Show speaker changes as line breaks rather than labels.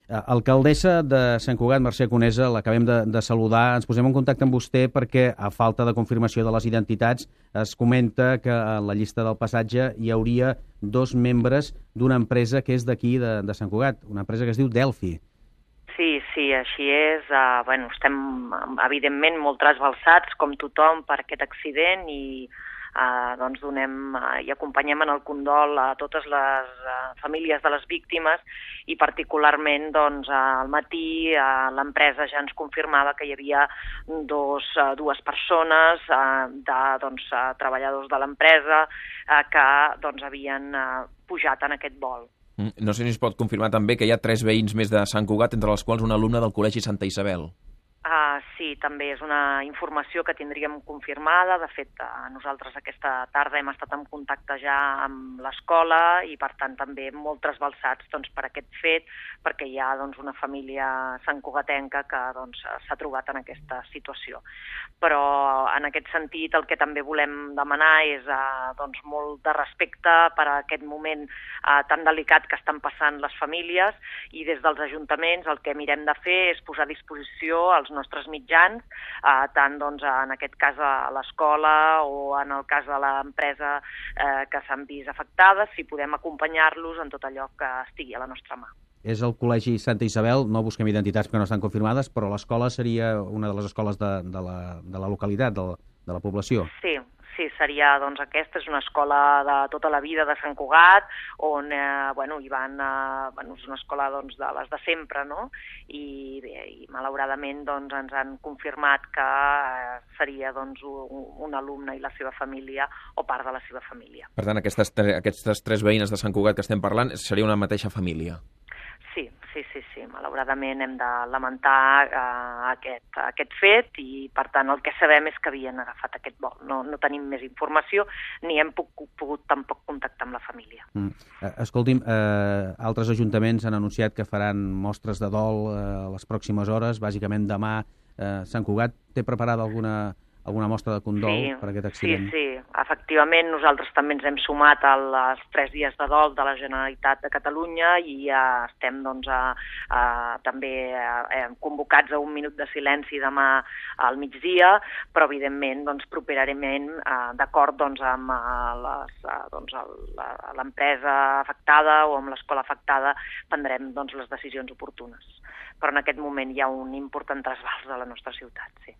Alcaldessa de Sant Cugat, Mercè Conesa, l'acabem de saludar. Ens posem en contacte amb vostè perquè, a falta de confirmació de les identitats, es comenta que en la llista del passatge hi hauria 2 membres d'una empresa que és d'aquí, de Sant Cugat, una empresa que es diu Delphi.
Sí, així és. Estem, evidentment, molt trasbalsats, com tothom, per aquest accident i donem i acompanyem en el condol a totes les famílies de les víctimes i particularment al matí l'empresa ja ens confirmava que hi havia dues persones, treballadors de l'empresa que havien pujat en aquest vol.
No sé si es pot confirmar també que hi ha 3 veïns més de Sant Cugat, entre els quals un alumne del Col·legi Santa Isabel.
Sí, també és una informació que tindríem confirmada. De fet, nosaltres aquesta tarda hem estat en contacte ja amb l'escola i, per tant, també molt trasbalsats per aquest fet, perquè hi ha una família santcugatenca que s'ha trobat en aquesta situació. Però, en aquest sentit, el que també volem demanar és molt de respecte per a aquest moment tan delicat que estan passant les famílies i des dels ajuntaments el que mirem de fer és posar a disposició els nostres mitjans, tant en aquest cas a l'escola o en el cas de l'empresa que s'han vist afectades, si podem acompanyar-los en tot allò que estigui a la nostra mà.
És el Col·legi Santa Isabel, no busquem identitats perquè no estan confirmades, però l'escola seria una de les escoles de la localitat, de la població.
Sí, seria aquesta, és una escola de tota la vida de Sant Cugat, on hi van, és una escola de les de sempre, no? I malauradament ens han confirmat que seria un alumne i la seva família o part de la seva família.
Per tant, aquestes 3 veïnes de Sant Cugat que estem parlant seria una mateixa família.
Sí. Malauradament hem de lamentar aquest fet i, per tant, el que sabem és que havien agafat aquest vol. No tenim més informació ni hem pogut tampoc contactar amb la família.
Escolti'm, altres ajuntaments han anunciat que faran mostres de dol a les pròximes hores, bàsicament demà. Sant Cugat té preparada alguna mostra de condol per aquest accident?
Sí. Efectivament, nosaltres també ens hem sumat als 3 dies de dol de la Generalitat de Catalunya i estem també convocats a 1 minut de silenci demà al migdia, però evidentment properament, d'acord amb l'empresa afectada o amb l'escola afectada, prendrem les decisions oportunes. Però en aquest moment hi ha un important trasbals de la nostra ciutat, sí.